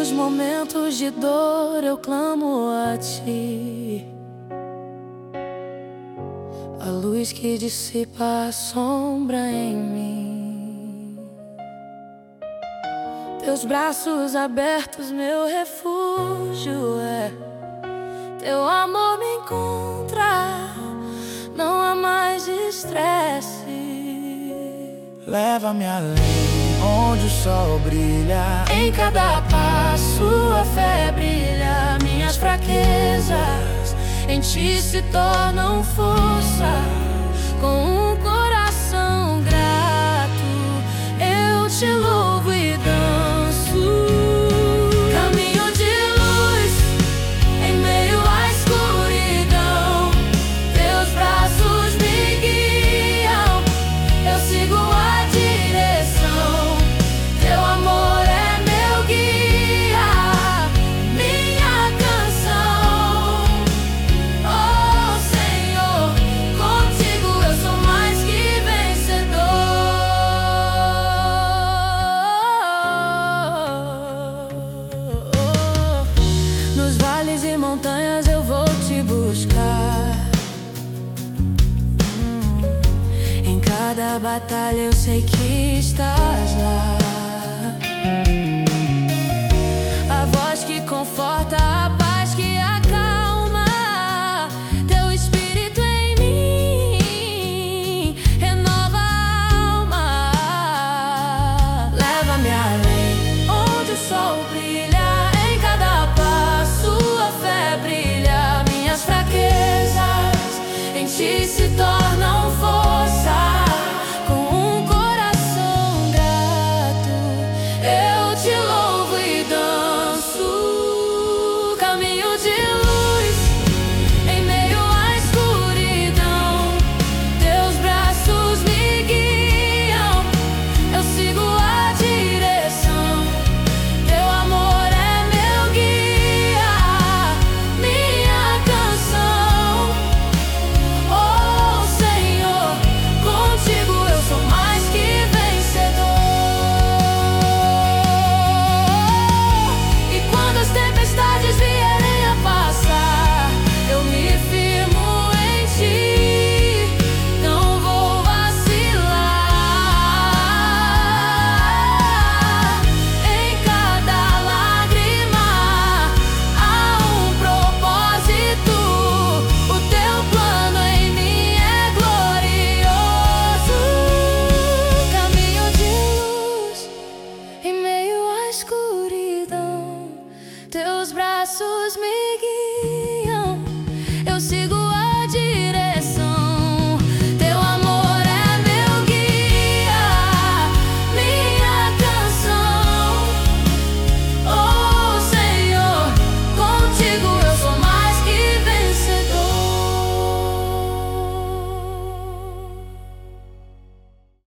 nos momentos de dor eu clamo a ti, a luz que dissipa a sombra em mim. Teus braços abertos, meu refúgio é. Teu amor me encontra, não há mais estresse. Leva-me além, onde o sol brilha. Em cada passo a fé brilha. Minhas fraquezas em ti se tornam força. Com um coração grato eu te louvo e danço. Caminho de luz em meio à escuridão. Teus braços me guiam, eu sigo a direção. Teu amor é meu guia, minha canção. Oh Senhor, contigo eu sou mais que vencedor. Nos vales e montanhas eu vou te buscar. Em cada batalha eu sei que estás lá.